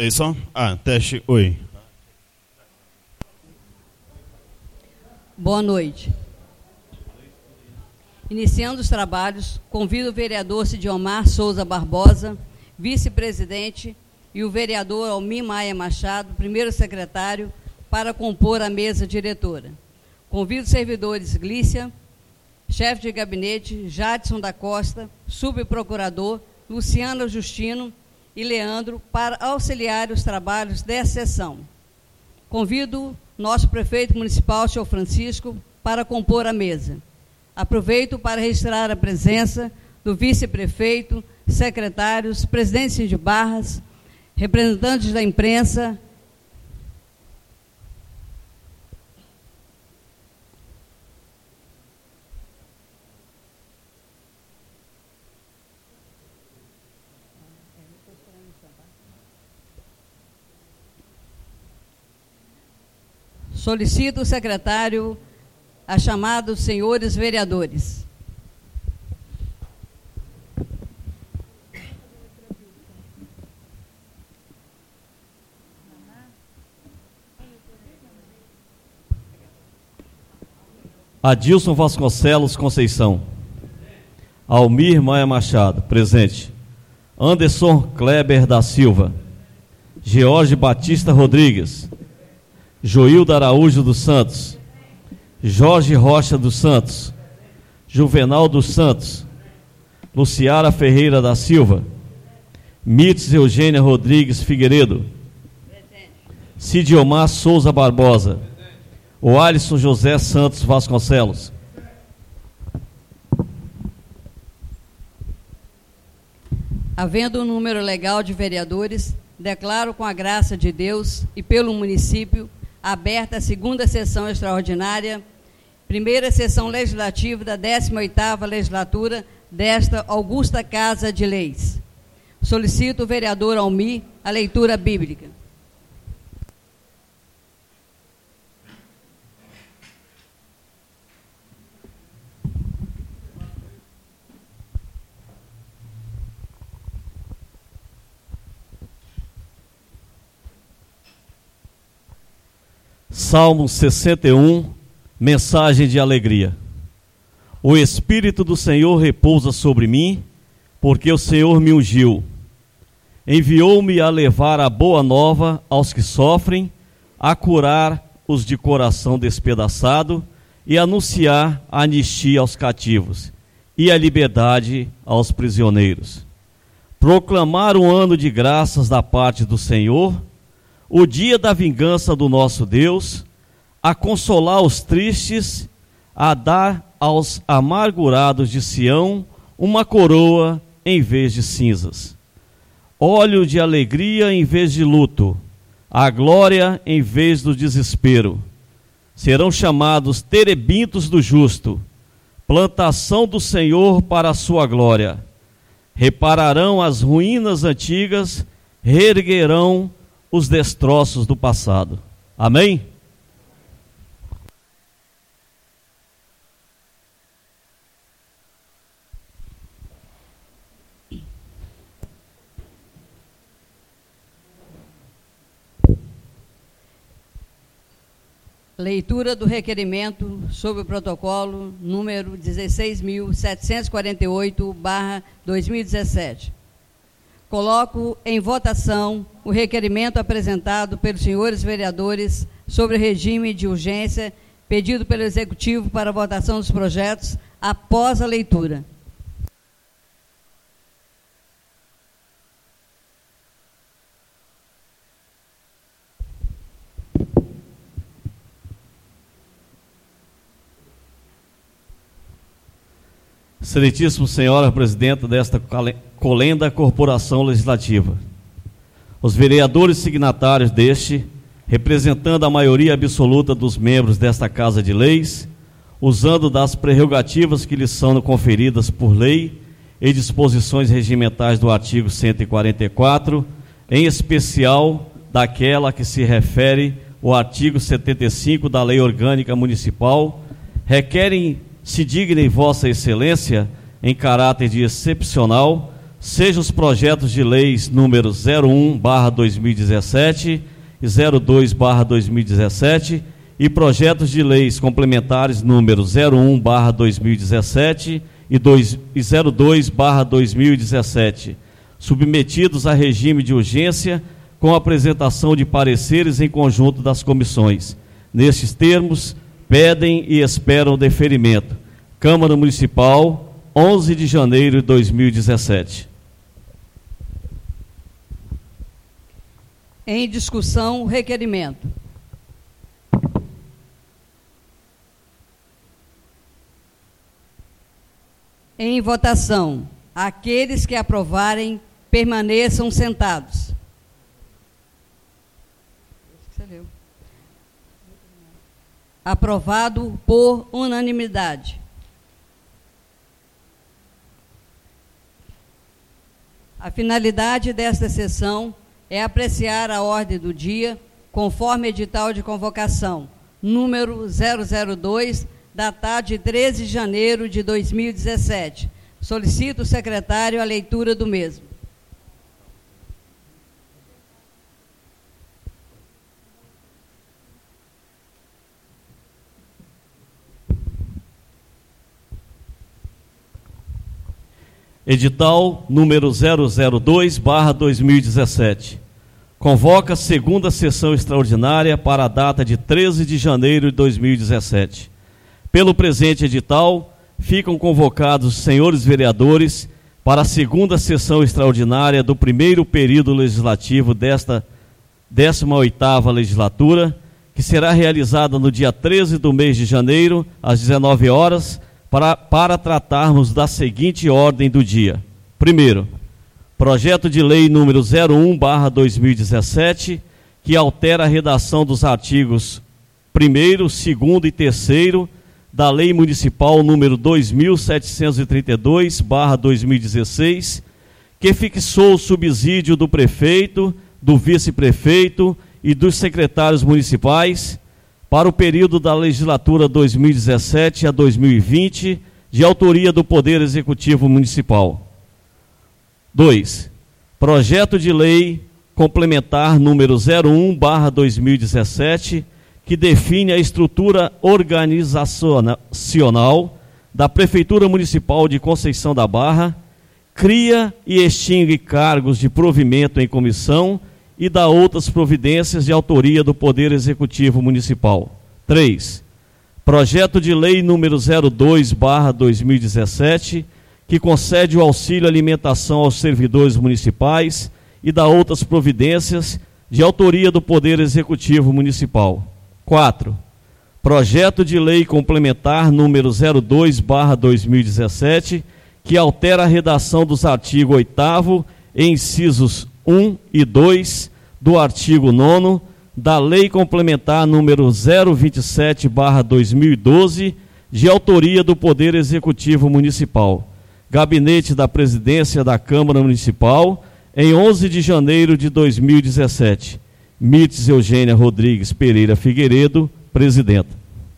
É isso? Teste, oi. Boa noite. Iniciando os trabalhos, convido o vereador Cidiomar Souza Barbosa, vice-presidente, e o vereador Almir Maia Machado, primeiro secretário, para compor a mesa diretora. Convido os servidores Glícia, chefe de gabinete, Jadson da Costa, subprocurador, Luciana Justino e Leandro para auxiliar os trabalhos dessa sessão. Convido nosso prefeito municipal, senhor Francisco, para compor a mesa. Aproveito para registrar a presença do vice-prefeito, secretários, presidentes de barras, representantes da imprensa. Solicito o secretário a chamada dos senhores vereadores. Adilson Vasconcelos Conceição. Almir Maia Machado, presente. Anderson Kleber da Silva. George Batista Rodrigues. Joilda Araújo dos Santos. Jorge Rocha dos Santos. Juvenal dos Santos. Luciara Ferreira da Silva. Mirtes Eugênia Rodrigues Figueiredo. Cidiomar Souza Barbosa. O Alisson José Santos Vasconcelos. Havendo um número legal de vereadores, declaro com a graça de Deus e pelo município aberta a segunda sessão extraordinária, primeira sessão legislativa da 18ª legislatura desta augusta Casa de Leis. Solicito o vereador Almir a leitura bíblica. Salmo 61, mensagem de alegria. O Espírito do Senhor repousa sobre mim, porque o Senhor me ungiu. Enviou-me a levar a boa nova aos que sofrem, a curar os de coração despedaçado e anunciar a anistia aos cativos e a liberdade aos prisioneiros. Proclamar um ano de graças da parte do Senhor, o dia da vingança do nosso Deus, a consolar os tristes, a dar aos amargurados de Sião uma coroa em vez de cinzas, óleo de alegria em vez de luto, a glória em vez do desespero. Serão chamados terebintos do justo, plantação do Senhor para a sua glória. Repararão as ruínas antigas, reerguerão os destroços do passado. Amém? Leitura do requerimento sobre o protocolo número 16.748/2017. Coloco em votação o requerimento apresentado pelos senhores vereadores sobre o regime de urgência pedido pelo Executivo para a votação dos projetos após a leitura. Excelentíssima Senhora Presidenta desta colenda Corporação Legislativa, os vereadores signatários deste, representando a maioria absoluta dos membros desta Casa de Leis, usando das prerrogativas que lhes são conferidas por lei e disposições regimentais do artigo 144, em especial daquela que se refere ao artigo 75 da Lei Orgânica Municipal, requerem se dignem Vossa Excelência, em caráter de excepcional, sejam os projetos de leis número 01/2017 e 02/2017 e projetos de leis complementares número 01/2017 e 02/2017, submetidos a regime de urgência com apresentação de pareceres em conjunto das comissões. Nestes termos, pedem e esperam deferimento. Câmara Municipal, 11 de janeiro de 2017. Em discussão, o requerimento. Em votação, aqueles que aprovarem permaneçam sentados. Aprovado por unanimidade. A finalidade desta sessão é apreciar a ordem do dia, conforme edital de convocação, número 002, datado de 13 de janeiro de 2017. Solicito o secretário a leitura do mesmo. Edital número 002/2017. Convoca a segunda sessão extraordinária para a data de 13 de janeiro de 2017. Pelo presente edital, ficam convocados os senhores vereadores para a segunda sessão extraordinária do primeiro período legislativo desta 18ª legislatura, que será realizada no dia 13 do mês de janeiro, às 19 horas, para tratarmos da seguinte ordem do dia. Primeiro, projeto de lei número 01/2017, que altera a redação dos artigos 1º, 2º e 3º da Lei Municipal número 2732/2016, que fixou o subsídio do prefeito, do vice-prefeito e dos secretários municipais para o período da legislatura 2017 a 2020, de autoria do Poder Executivo Municipal. 2. Projeto de lei complementar número 01/2017, que define a estrutura organizacional da Prefeitura Municipal de Conceição da Barra, cria e extingue cargos de provimento em comissão e dá outras providências de autoria do Poder Executivo Municipal. 3. Projeto de lei número 02/2017, que concede o auxílio alimentação aos servidores municipais e dá outras providências de autoria do Poder Executivo Municipal. 4. Projeto de lei complementar número 02/2017, que altera a redação dos artigos 8º, incisos 1 e 2, do artigo 9º, da Lei Complementar número 027/2012, de autoria do Poder Executivo Municipal. Gabinete da Presidência da Câmara Municipal, em 11 de janeiro de 2017. Mirtes Eugênia Rodrigues Pereira Figueiredo, presidenta.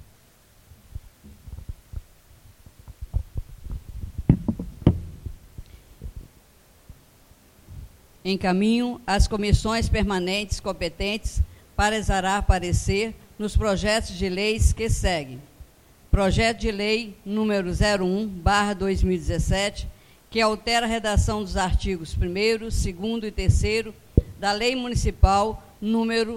Encaminho às comissões permanentes competentes para exarar parecer nos projetos de leis que seguem. Projeto de lei número 01/2017, que altera a redação dos artigos 1º, 2º e 3º da Lei Municipal número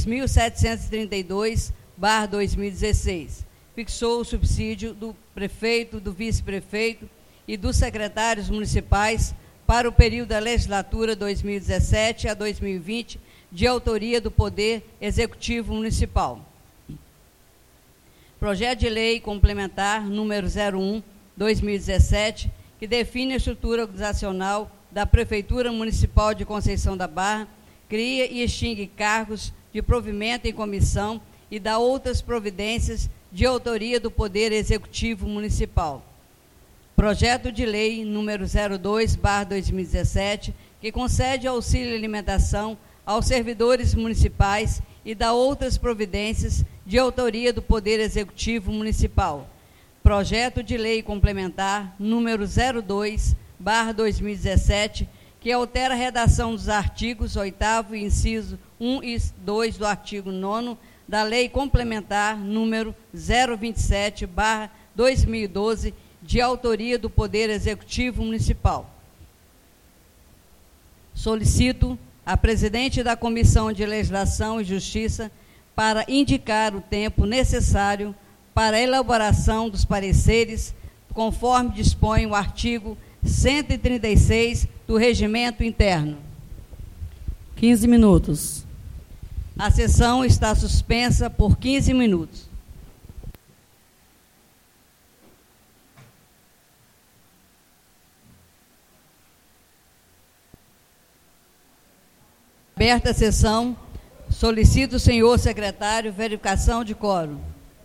2732/2016. Fixou o subsídio do prefeito, do vice-prefeito e dos secretários municipais para o período da legislatura 2017 a 2020, de autoria do Poder Executivo Municipal. Projeto de lei complementar número 01/2017, que define a estrutura organizacional da Prefeitura Municipal de Conceição da Barra, cria e extingue cargos de provimento em comissão e dá outras providências de autoria do Poder Executivo Municipal. Projeto de lei número 02/2017, que concede auxílio alimentação aos servidores municipais e dá outras providências de autoria do Poder Executivo Municipal. Projeto de lei complementar número 2017, que altera a redação dos artigos 8º, inciso 1 e 2 do artigo 9º da Lei Complementar número 027/2012, de autoria do Poder Executivo Municipal. Solicito a presidente da Comissão de Legislação e Justiça para indicar o tempo necessário para a elaboração dos pareceres, conforme dispõe o artigo 136 do Regimento Interno. 15 minutos. A sessão está suspensa por 15 minutos. Aberta a sessão, solicito o senhor secretário verificação de quórum.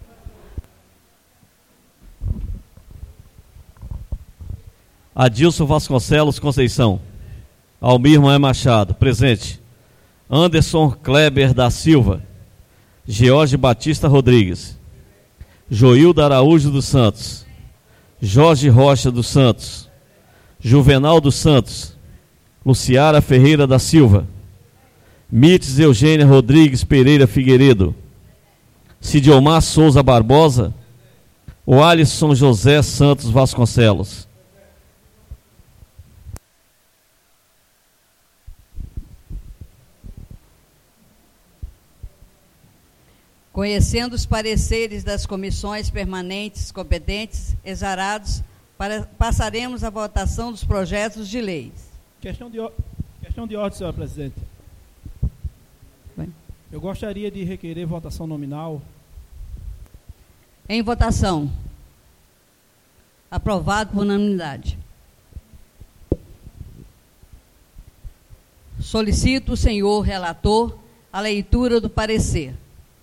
Adilson Vasconcelos Conceição. Almir Maia Machado, presente. Anderson Kleber da Silva. George Batista Rodrigues. Joilda Araújo dos Santos. Jorge Rocha dos Santos. Juvenal dos Santos. Luciara Ferreira da Silva. Mites Eugênia Rodrigues Pereira Figueiredo. Cidiomar Souza Barbosa. O Alisson José Santos Vasconcelos. Conhecendo os pareceres das comissões permanentes competentes, exarados, passaremos à votação dos projetos de leis. Questão de ordem, senhora presidente. Bem. Eu gostaria de requerer votação nominal. Em votação. Aprovado por unanimidade. Solicito o senhor relator a leitura do parecer.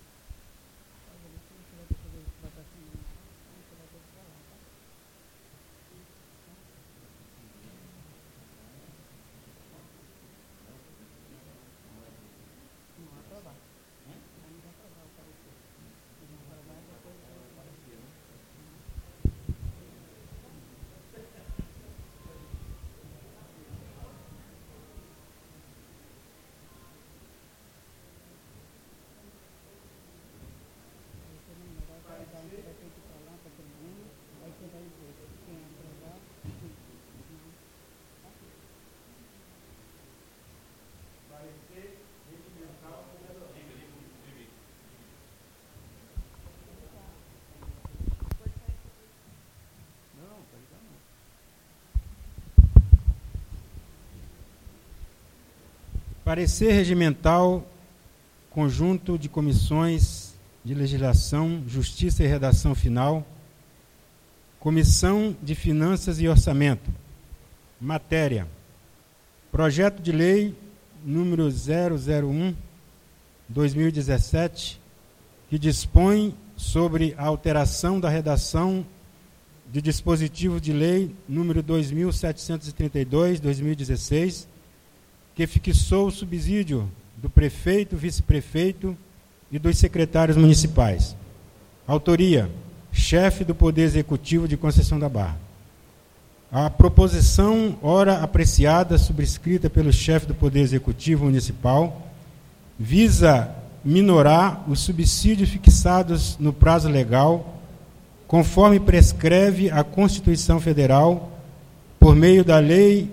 Parecer regimental, conjunto de comissões de legislação, justiça e redação final, Comissão de Finanças e Orçamento. Matéria: Projeto de Lei número 001/2017, que dispõe sobre a alteração da redação de dispositivo de lei número 2732/2016, que fixou o subsídio do prefeito, vice-prefeito e dos secretários municipais. Autoria: chefe do Poder Executivo de Conceição da Barra. A proposição, ora apreciada, subscrita pelo chefe do Poder Executivo Municipal, visa minorar os subsídios fixados no prazo legal, conforme prescreve a Constituição Federal, por meio da Lei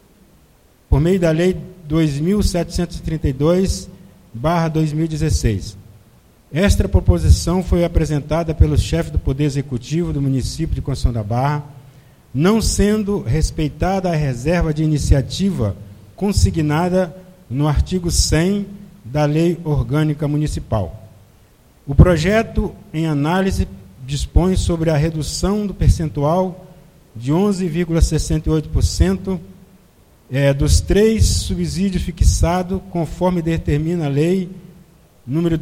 2732/2016. Esta proposição foi apresentada pelo chefe do Poder Executivo do município de Conceição da Barra, não sendo respeitada a reserva de iniciativa consignada no artigo 100 da Lei Orgânica Municipal. O projeto, em análise, dispõe sobre a redução do percentual de 11,68% dos 3 subsídios fixados, conforme determina a Lei número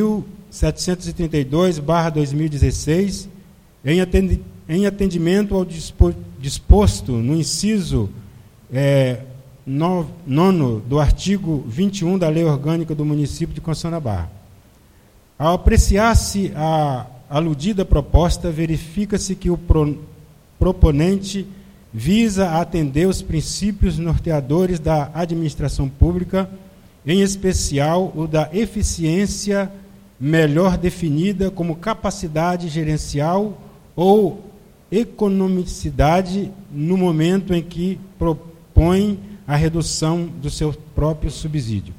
2732/2016, em atendimento ao disposto no inciso 9º do artigo 21 da Lei Orgânica do município de Conceição da Barra. Ao apreciar-se a aludida proposta, verifica-se que o proponente visa atender os princípios norteadores da administração pública, em especial o da eficiência, melhor definida como capacidade gerencial ou economicidade no momento em que propõe a redução do seu próprio subsídio.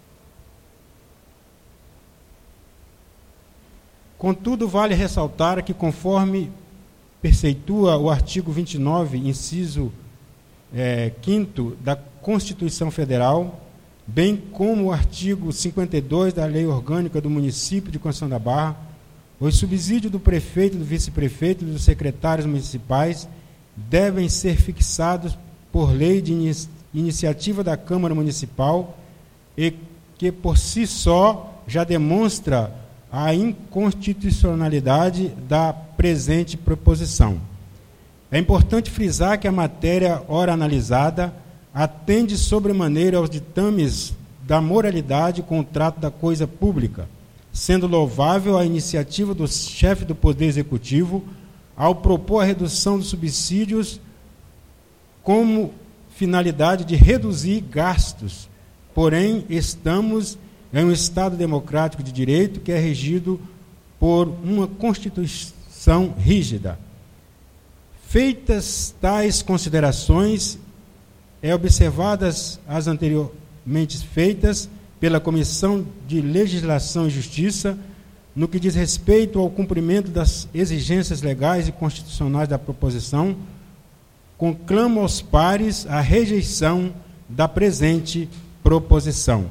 Contudo, vale ressaltar que, conforme preceitua o artigo 29, inciso 5º da Constituição Federal, bem como o artigo 52 da Lei Orgânica do Município de Conceição da Barra, os subsídios do prefeito, do vice-prefeito e dos secretários municipais devem ser fixados por lei de iniciativa da Câmara Municipal e que, por si só, já demonstra a inconstitucionalidade da presente proposição. É importante frisar que a matéria, ora analisada, atende sobremaneira aos ditames da moralidade e contrato da coisa pública, sendo louvável a iniciativa do chefe do Poder Executivo ao propor a redução dos subsídios como finalidade de reduzir gastos. Porém, estamos em um Estado democrático de direito que é regido por uma Constituição rígida. Feitas tais considerações, observadas as anteriormente feitas pela Comissão de Legislação e Justiça, no que diz respeito ao cumprimento das exigências legais e constitucionais da proposição, conclamo aos pares a rejeição da presente proposição.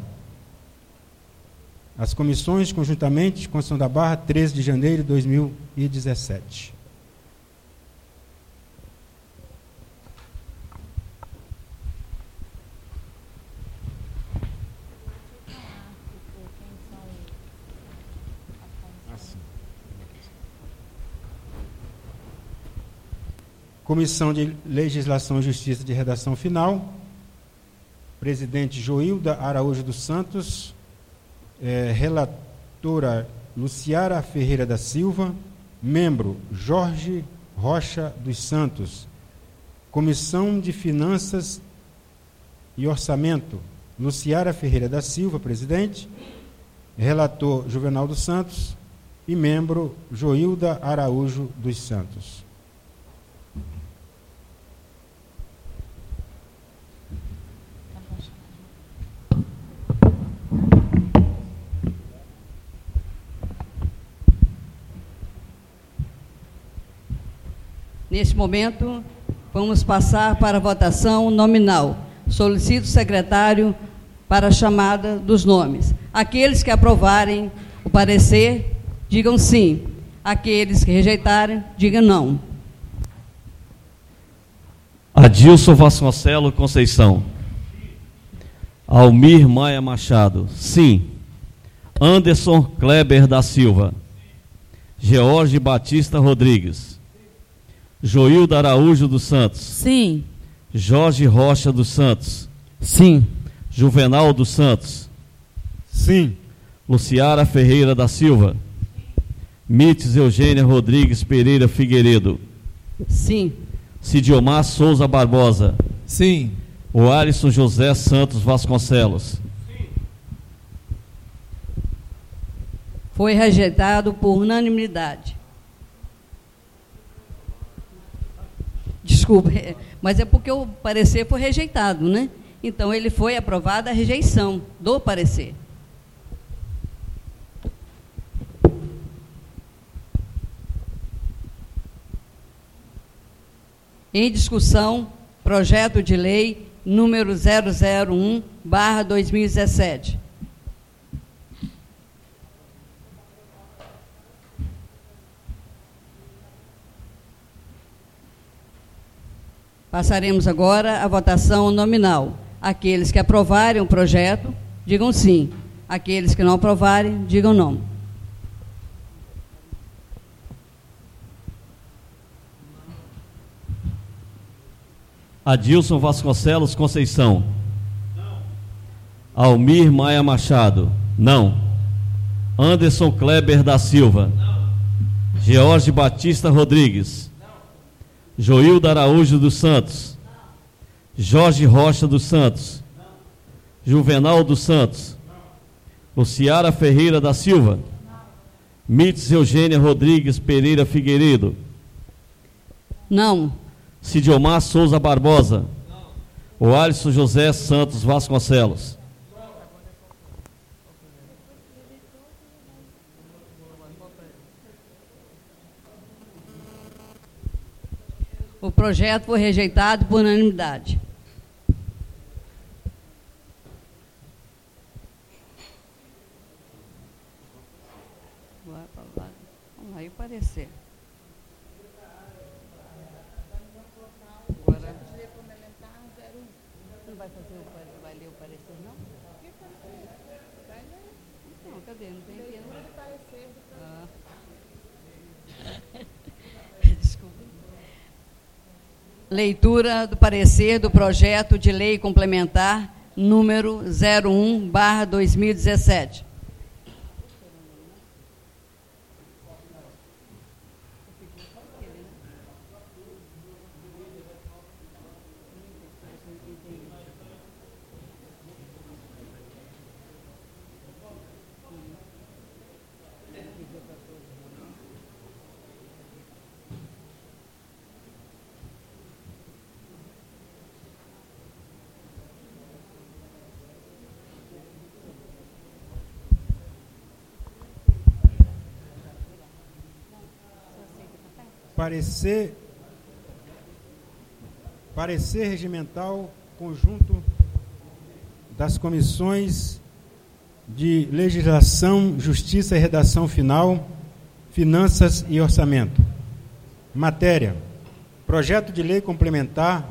As comissões, conjuntamente, Conceição da Barra, 13 de janeiro de 2017. Comissão de Legislação e Justiça de redação final. Presidente Joilda Araújo dos Santos. Relatora Luciara Ferreira da Silva. Membro Jorge Rocha dos Santos. Comissão de Finanças e Orçamento, Luciara Ferreira da Silva, presidente. Relator Juvenal dos Santos. E membro Joilda Araújo dos Santos. Neste momento, vamos passar para a votação nominal. Solicito o secretário para a chamada dos nomes. Aqueles que aprovarem o parecer, digam sim. Aqueles que rejeitarem, digam não. Adilson Vasconcelos Conceição. Almir Maia Machado, sim. Anderson Kleber da Silva. George Batista Rodrigues. Joilda Araújo dos Santos. Sim. Jorge Rocha dos Santos. Sim. Juvenal dos Santos. Sim. Luciara Ferreira da Silva. Mites Eugênia Rodrigues Pereira Figueiredo. Sim. Cidiomar Souza Barbosa. Sim. O Alisson José Santos Vasconcelos. Sim. Foi rejeitado por unanimidade. Desculpa, mas é porque o parecer foi rejeitado, né? Então, ele foi aprovado a rejeição do parecer. Em discussão, projeto de lei número 001/2017. Passaremos agora à votação nominal. Aqueles que aprovarem o projeto, digam sim. Aqueles que não aprovarem, digam não. Adilson Vasconcelos Conceição. Não. Almir Maia Machado. Não. Anderson Kleber da Silva. Não. George Batista Rodrigues. Não. Joilda Araújo dos Santos, Jorge Rocha dos Santos, Juvenal dos Santos, Luciara Ferreira da Silva, Mites Eugênia Rodrigues Pereira Figueiredo, Não. Cidiomar Souza Barbosa, o Alisson José Santos Vasconcelos, O projeto foi rejeitado por unanimidade. Vamos aí, parecer. Agora. Não vai fazer vai ler o parecer, não? Não, cadê? Não tem aqui, não. Desculpa. Leitura do parecer do projeto de lei complementar número 01/2017. Parecer regimental conjunto das comissões de Legislação, Justiça e Redação Final, Finanças e Orçamento. Matéria: Projeto de Lei Complementar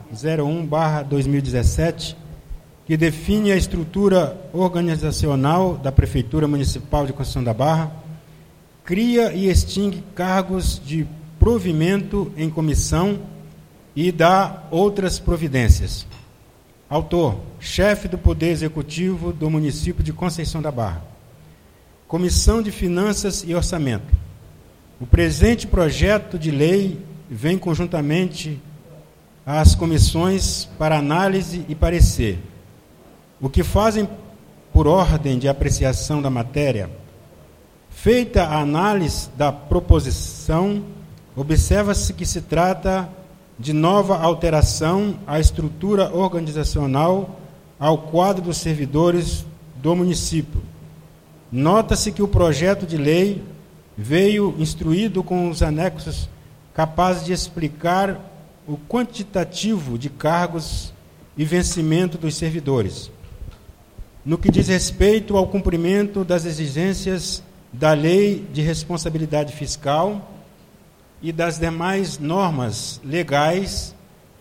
01/2017, que define a estrutura organizacional da Prefeitura Municipal de Conceição da Barra, cria e extingue cargos de provimento em comissão e dá outras providências. Autor: chefe do Poder Executivo do município de Conceição da Barra. Comissão de Finanças e Orçamento. O presente projeto de lei vem conjuntamente às comissões para análise e parecer, o que fazem por ordem de apreciação da matéria. Feita a análise da proposição, observa-se que se trata de nova alteração à estrutura organizacional ao quadro dos servidores do município. Nota-se que o projeto de lei veio instruído com os anexos capazes de explicar o quantitativo de cargos e vencimento dos servidores. No que diz respeito ao cumprimento das exigências da Lei de Responsabilidade Fiscal e das demais normas legais,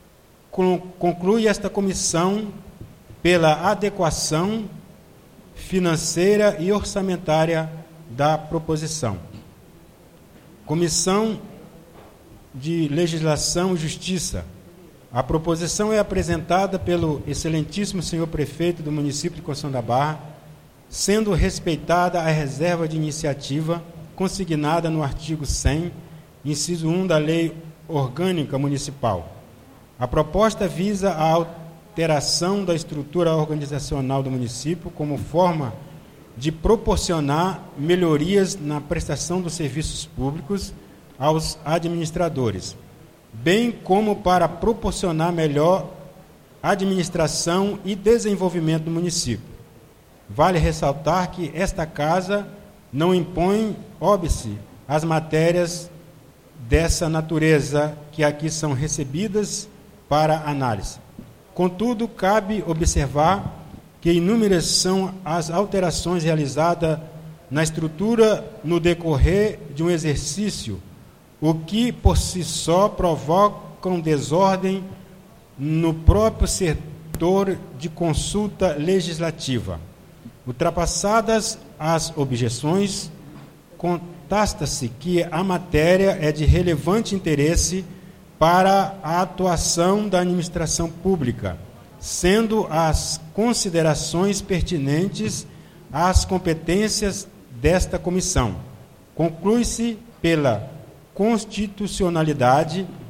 conclui esta comissão pela adequação financeira e orçamentária da proposição. Comissão de Legislação e Justiça. A proposição é apresentada pelo excelentíssimo senhor prefeito do município de Conceição da Barra, sendo respeitada a reserva de iniciativa consignada no artigo 100, inciso 1 da Lei Orgânica Municipal. A proposta visa a alteração da estrutura organizacional do município como forma de proporcionar melhorias na prestação dos serviços públicos aos administradores, bem como para proporcionar melhor administração e desenvolvimento do município. Vale ressaltar que esta casa não impõe óbice às matérias dessa natureza que aqui são recebidas para análise. Contudo, cabe observar que inúmeras são as alterações realizadas na estrutura no decorrer de um exercício, o que por si só provocam desordem no próprio setor de consulta legislativa. Ultrapassadas as objeções, constata-se que a matéria é de relevante interesse para a atuação da administração pública, sendo as considerações pertinentes às competências desta comissão. Conclui-se pela constitucionalidade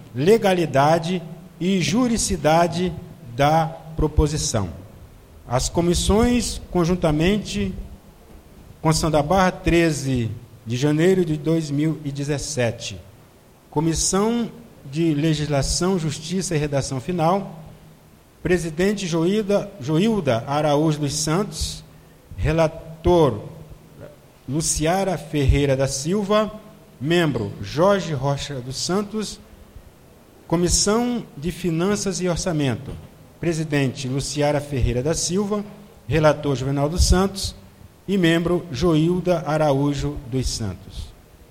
legalidade e juridicidade da proposição. As comissões, conjuntamente, Constituição da Barra, 13 de janeiro de 2017. Comissão de Legislação, Justiça e Redação Final, presidente Joilda Araújo dos Santos, relator Luciara Ferreira da Silva, membro Jorge Rocha dos Santos. Comissão de Finanças e Orçamento, presidente Luciara Ferreira da Silva, relator Juvenal dos Santos e membro Joilda Araújo dos Santos.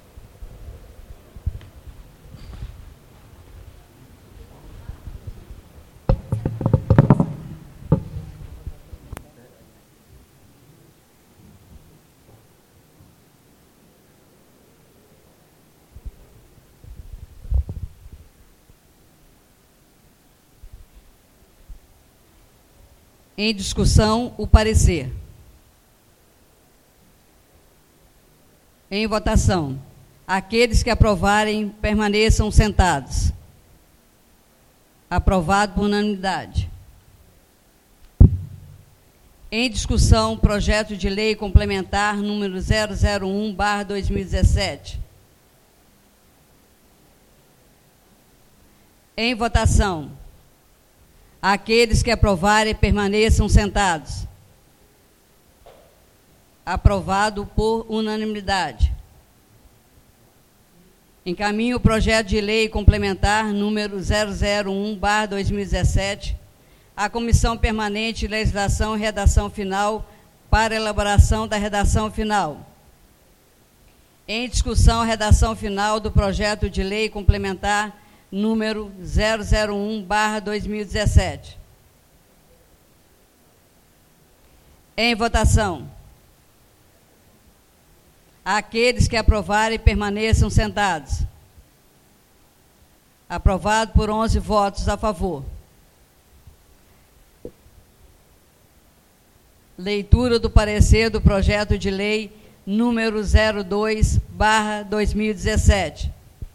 Em discussão, o parecer. Em votação. Aqueles que aprovarem, permaneçam sentados. Aprovado por unanimidade. Em discussão, projeto de lei complementar número 001/2017. Em votação. Aqueles que aprovarem, permaneçam sentados. Aprovado por unanimidade. Encaminho o projeto de lei complementar número 001/2017 à Comissão Permanente de Legislação e Redação Final para elaboração da redação final. Em discussão, a redação final do projeto de lei complementar número 001/2017. Em votação. Aqueles que aprovarem, permaneçam sentados. Aprovado por 11 votos a favor. Leitura do parecer do projeto de lei número 02/2017.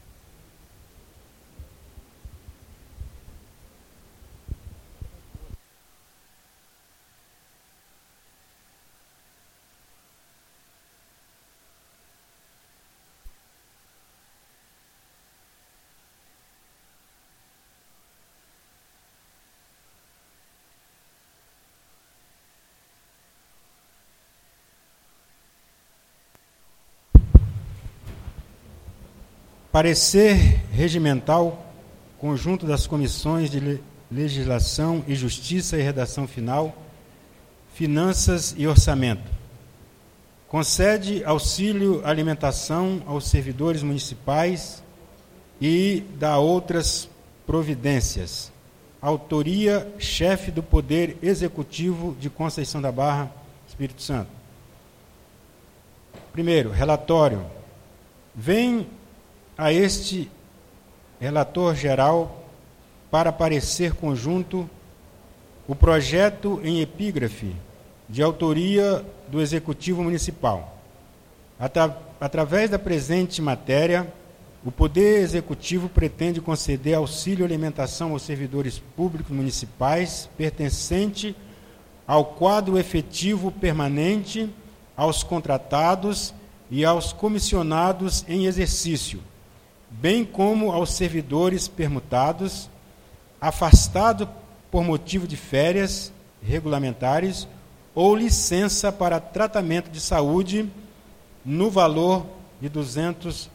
Parecer regimental, conjunto das comissões de Legislação e Justiça e Redação Final, Finanças e Orçamento. Concede auxílio alimentação aos servidores municipais e dá outras providências. Autoria, chefe do Poder Executivo de Conceição da Barra, Espírito Santo. Primeiro, relatório. Vem a este relator geral para parecer conjunto o projeto em epígrafe de autoria do Executivo Municipal. Através da presente matéria, o Poder Executivo pretende conceder auxílio alimentação aos servidores públicos municipais pertencente ao quadro efetivo permanente, aos contratados e aos comissionados em exercício, bem como aos servidores permutados, afastados por motivo de férias regulamentares ou licença para tratamento de saúde, no valor de R$ 200.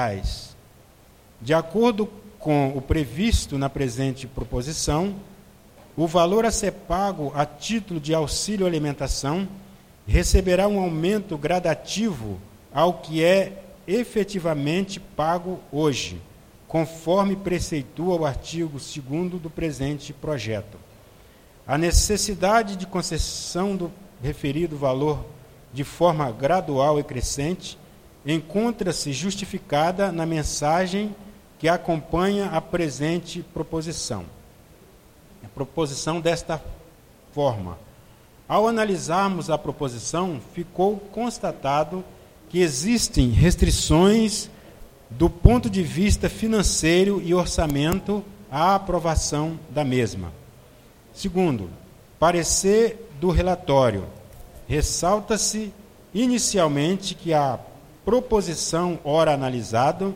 De acordo com o previsto na presente proposição, o valor a ser pago a título de auxílio alimentação receberá um aumento gradativo ao que é efetivamente pago hoje, conforme preceitua o artigo 2º do presente projeto. A necessidade de concessão do referido valor de forma gradual e crescente encontra-se justificada na mensagem que acompanha a presente proposição. A proposição desta forma. Ao analisarmos a proposição, ficou constatado que existem restrições do ponto de vista financeiro e orçamento, a aprovação da mesma. Segundo, parecer do relatório. Ressalta-se inicialmente que a proposição ora analisada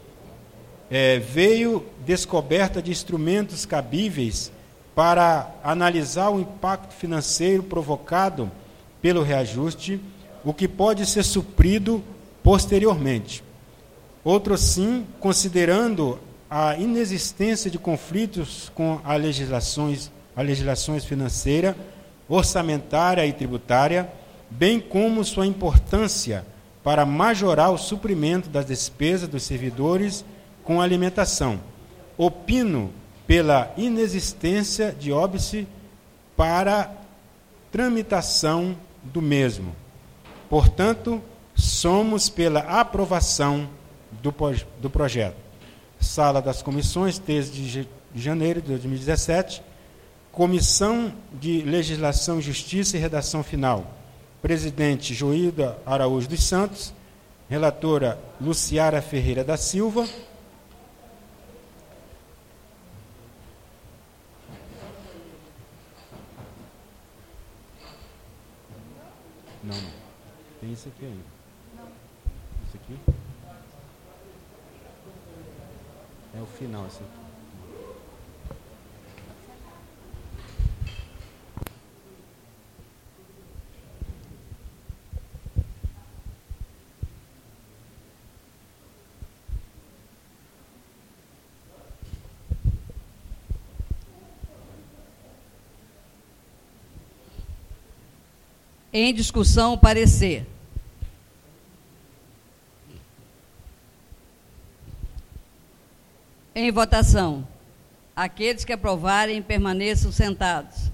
veio descoberta de instrumentos cabíveis para analisar o impacto financeiro provocado pelo reajuste, o que pode ser suprido posteriormente. Outro sim, considerando a inexistência de conflitos com a legislações financeira, orçamentária e tributária, bem como sua importância para majorar o suprimento das despesas dos servidores com alimentação. Opino pela inexistência de óbice para tramitação do mesmo. Portanto, somos pela aprovação do projeto. Sala das Comissões, 3 de janeiro de 2017. Comissão de Legislação, Justiça e Redação Final. Presidente Joilda Araújo dos Santos. Relatora Luciara Ferreira da Silva. Não. Tem isso aqui ainda. Isso aqui? É o final, isso aqui. Em discussão, parecer. Em votação. Aqueles que aprovarem permaneçam sentados.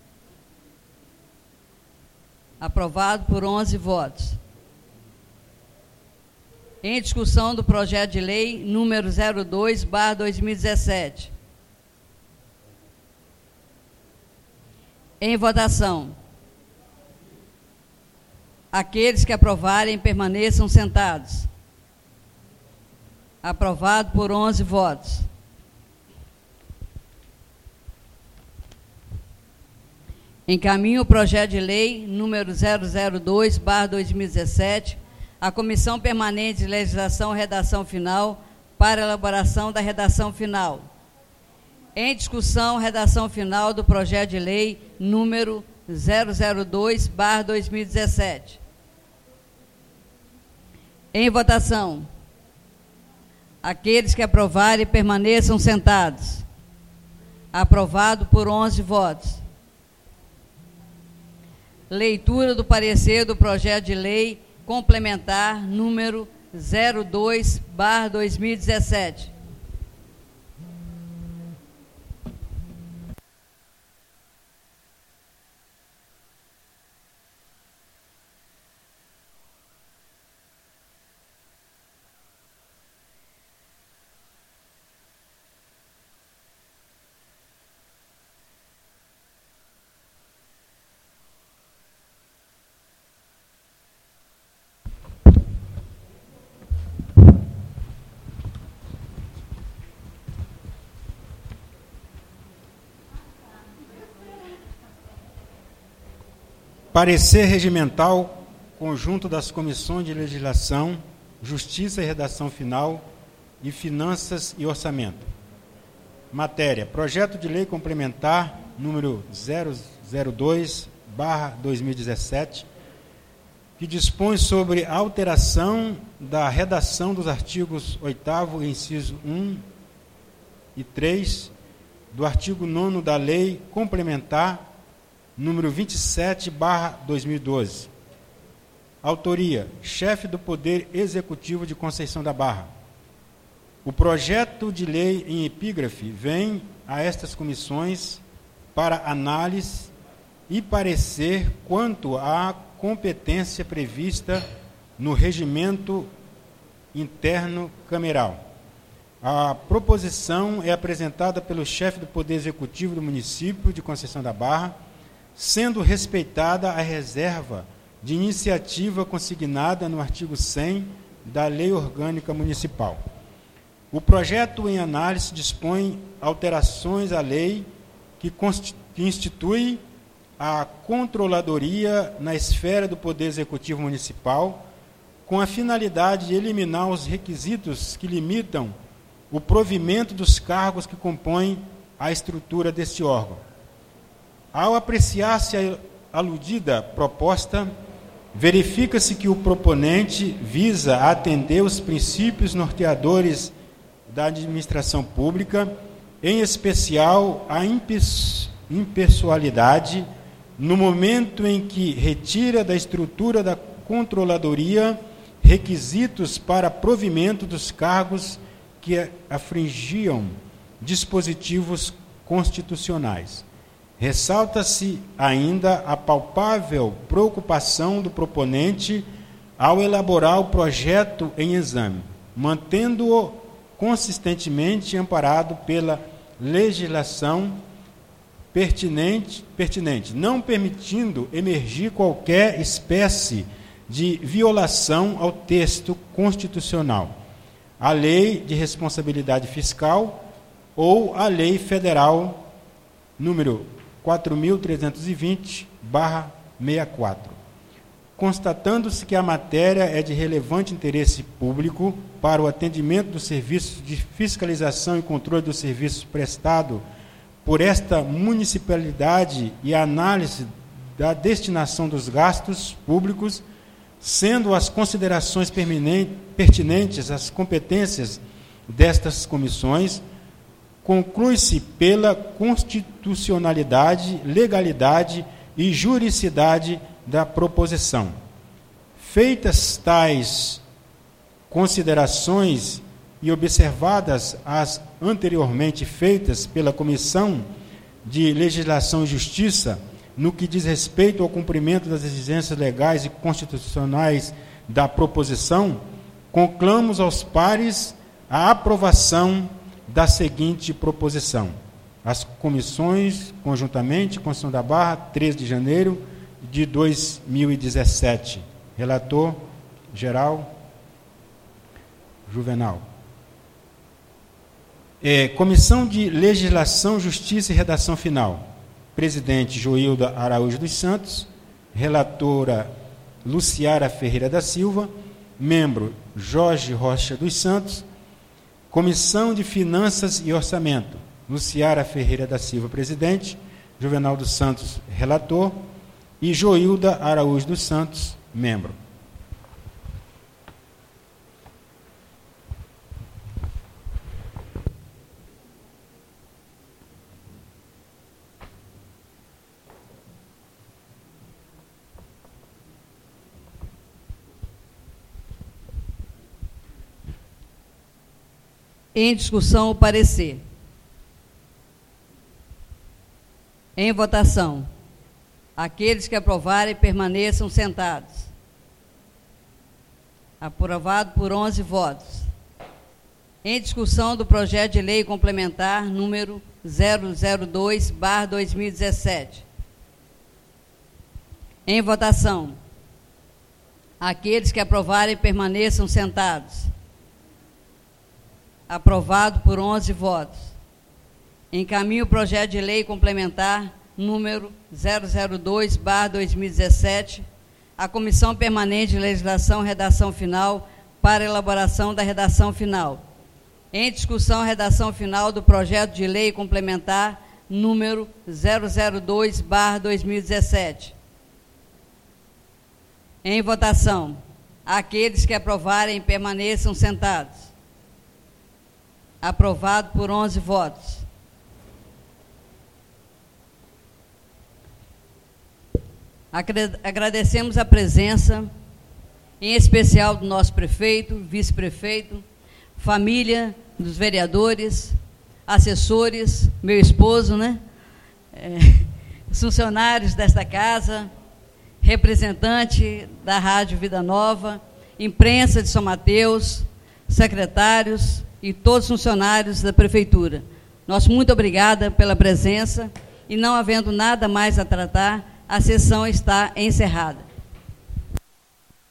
Aprovado por 11 votos. Em discussão do projeto de lei número 02/2017. Em votação. Aqueles que aprovarem permaneçam sentados. Aprovado por 11 votos. Encaminho o projeto de lei número 002/2017 à Comissão Permanente de Legislação e Redação Final para elaboração da redação final. Em discussão, redação final do projeto de lei número 002/2017. Em votação. Aqueles que aprovarem permaneçam sentados. Aprovado por 11 votos. Leitura do parecer do projeto de lei complementar número 02/2017. Parecer regimental, conjunto das Comissões de Legislação, Justiça e Redação Final e Finanças e Orçamento. Matéria: Projeto de Lei Complementar número 002/2017, que dispõe sobre a alteração da redação dos artigos 8º, inciso 1 e 3, do artigo 9º da Lei Complementar número 27/2012. Autoria: chefe do Poder Executivo de Conceição da Barra. O projeto de lei em epígrafe vem a estas comissões para análise e parecer quanto à competência prevista no regimento interno cameral. A proposição é apresentada pelo chefe do Poder Executivo do município de Conceição da Barra, sendo respeitada a reserva de iniciativa consignada no artigo 100 da Lei Orgânica Municipal. O projeto em análise dispõe alterações à lei que institui a controladoria na esfera do Poder Executivo Municipal, com a finalidade de eliminar os requisitos que limitam o provimento dos cargos que compõem a estrutura deste órgão. Ao apreciar-se a aludida proposta, verifica-se que o proponente visa atender os princípios norteadores da administração pública, em especial a impessoalidade, no momento em que retira da estrutura da controladoria requisitos para provimento dos cargos que afringiam dispositivos constitucionais. Ressalta-se ainda a palpável preocupação do proponente ao elaborar o projeto em exame, mantendo-o consistentemente amparado pela legislação pertinente, não permitindo emergir qualquer espécie de violação ao texto constitucional, à Lei de Responsabilidade Fiscal ou à Lei Federal número 4.320/64. Constatando-se que a matéria é de relevante interesse público para o atendimento dos serviços de fiscalização e controle dos serviços prestados por esta municipalidade e a análise da destinação dos gastos públicos, sendo as considerações pertinentes às competências destas comissões, conclui-se pela constitucionalidade, legalidade e juridicidade da proposição. Feitas tais considerações e observadas as anteriormente feitas pela Comissão de Legislação e Justiça, no que diz respeito ao cumprimento das exigências legais e constitucionais da proposição, conclamamos aos pares a aprovação da seguinte proposição. As comissões, conjuntamente, Constituição da Barra, 13 de janeiro de 2017. Relator geral, Juvenal. Comissão de Legislação, Justiça e Redação Final. Presidente Joilda Araújo dos Santos. Relatora Luciara Ferreira da Silva. Membro Jorge Rocha dos Santos. Comissão de Finanças e Orçamento. Luciara Ferreira da Silva, presidente. Juvenal dos Santos, relator. E Joilda Araújo dos Santos, membro. Em discussão, o parecer. Em votação. Aqueles que aprovarem permaneçam sentados. Aprovado por 11 votos. Em discussão do projeto de lei complementar número 002/2017. Em votação. Aqueles que aprovarem permaneçam sentados. Aprovado por 11 votos. Encaminho o projeto de lei complementar número 002/2017 à Comissão Permanente de Legislação e Redação Final para elaboração da redação final. Em discussão, redação final do projeto de lei complementar número 002/2017. Em votação. Aqueles que aprovarem permaneçam sentados. Aprovado por 11 votos. Agradecemos a presença, em especial do nosso prefeito, vice-prefeito, família dos vereadores, assessores, meu esposo, funcionários desta casa, representante da Rádio Vida Nova, imprensa de São Mateus, secretários e todos os funcionários da Prefeitura. Nosso muito obrigada pela presença e, não havendo nada mais a tratar, a sessão está encerrada.